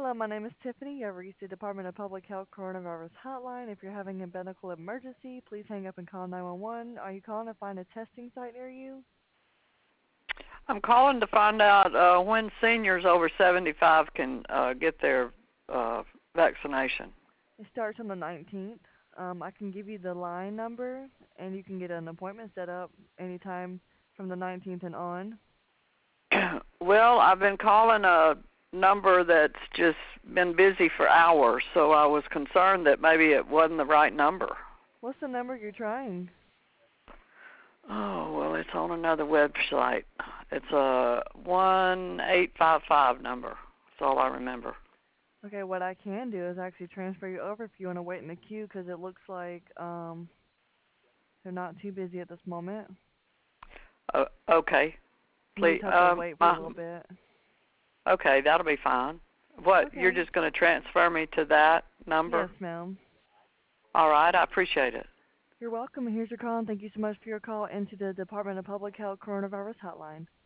Hello, my name is Tiffany. You have reached the Department of Public Health Coronavirus Hotline. If you're having a medical emergency, please hang up and call 911. Are you calling to find a testing site near you? I'm calling to find out when seniors over 75 can get their vaccination. It starts on the 19th. I can give you the line number, and you can get an appointment set up anytime from the 19th and on. Well, I've been calling a number that's just been busy for hours, so I was concerned that maybe it wasn't the right number. What's the number you're trying? Oh, well, it's on another website. It's a 1855 number. That's all I remember. Okay, what I can do is actually transfer you over if you want to wait in the queue because it looks like they're not too busy at this moment. Okay. You Please, just have to wait for a little bit. okay, that'll be fine. What, you're Okay. just going to transfer me to that Yes, number? ma'am. All right, I appreciate it. You're welcome, and here's your call, and thank you so much for your call into the Department of Public Health Coronavirus Hotline.